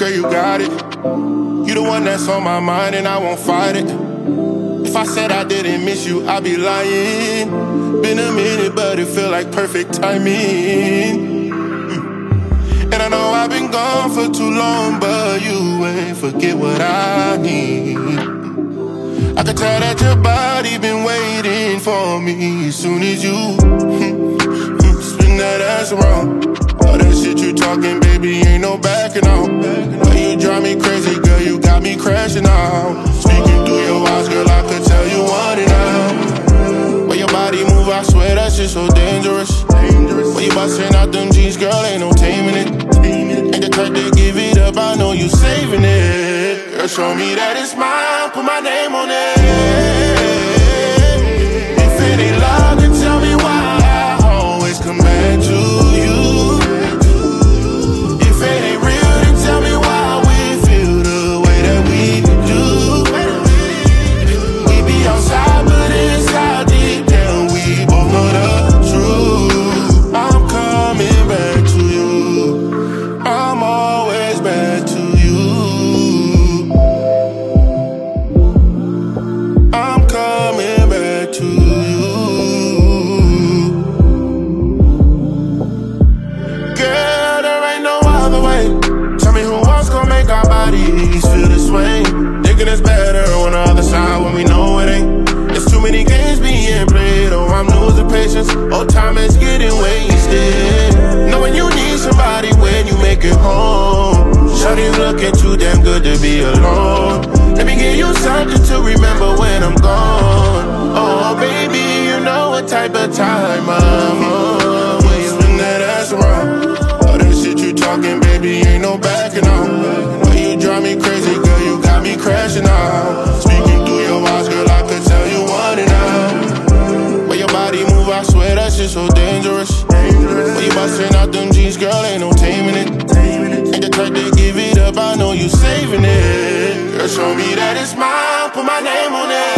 girl, you got it. You the one that's on my mind and I won't fight it. If I said I didn't miss you, I'd be lying. Been a minute, but it feel like perfect timing. And I know I've been gone for too long, but you ain't forget what I need. I can tell that your body been waiting for me as soon as you spin that ass around. All that shit you talking, baby, ain't no backing out. But you drive me crazy, girl, you got me crashing out. Speaking through your eyes, girl, I could tell you want it now. When your body move, I swear that shit so dangerous. When you bustin' out them jeans, girl, ain't no taming it. Ain't the type to give it up, I know you saving it. Girl, show me that it's mine, put my name on it. If it ain't love, then tell me why I always come back to you. If it ain't real, then tell me why we feel the way that we do. We be outside, but inside deep down, we both know the truth. I'm coming back to you. I'm always back to you. I'm coming back to you. Girl, there ain't no other way. Tell me who else gon' make our bodies feel this way. Thinking it's better on the other side when we know it ain't. There's too many games being played. Oh, I'm losing patience. Oh, time is getting wasted. Knowing you need somebody when you make it home. Shawty looking too damn good to be alone. Let me give you something to remember when I'm gone. Oh, baby, you know what type of time I'm on. When you spin that ass around. All that shit you talking, baby, ain't no backing out. When you drive me crazy, girl, you got me crashing out. Speaking through your eyes, girl, I could tell you want it now. When your body move, I swear that shit so dangerous. When you bustin' out them jeans, girl, ain't no taming it. Ain't the type to give it up, I know you saving it. Girl, show me that it's mine, put my name on it.